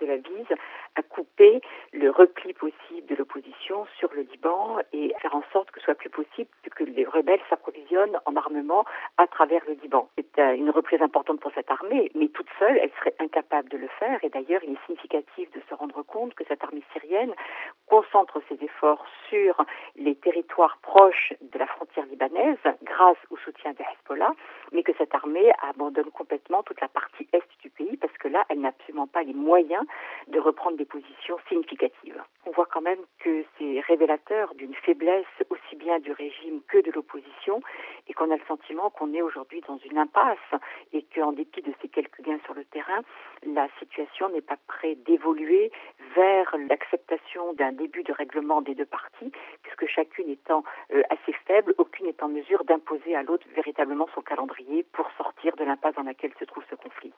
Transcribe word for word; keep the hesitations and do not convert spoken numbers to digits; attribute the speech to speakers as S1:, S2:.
S1: cela vise à couper le repli possible de l'opposition sur le Liban et faire en sorte que ce soit plus possible que les rebelles s'approvisionnent en armement à travers le Liban. C'est une reprise importante pour cette armée, mais toute seule, elle serait incapable de le faire. Et d'ailleurs, il est significatif de se rendre compte que cette armée syrienne concentre ses efforts sur les territoires proches de la frontière libanaise grâce au soutien de Hezbollah, mais que cette armée abandonne complètement toute la partie est du pays parce que là, elle n'a absolument pas les moyens de reprendre des positions significatives. On voit quand même que c'est révélateur d'une faiblesse aussi bien du régime que de l'opposition et qu'on a le sentiment qu'on est aujourd'hui dans une impasse et qu'en dépit de ces quelques gains sur le terrain, la situation n'est pas prête d'évoluer vers l'acceptation d'un début de règlement des deux parties, puisque chacune étant euh, assez faible, aucune n'est en mesure d'imposer à l'autre véritablement son calendrier pour sortir de l'impasse dans laquelle se trouve ce conflit.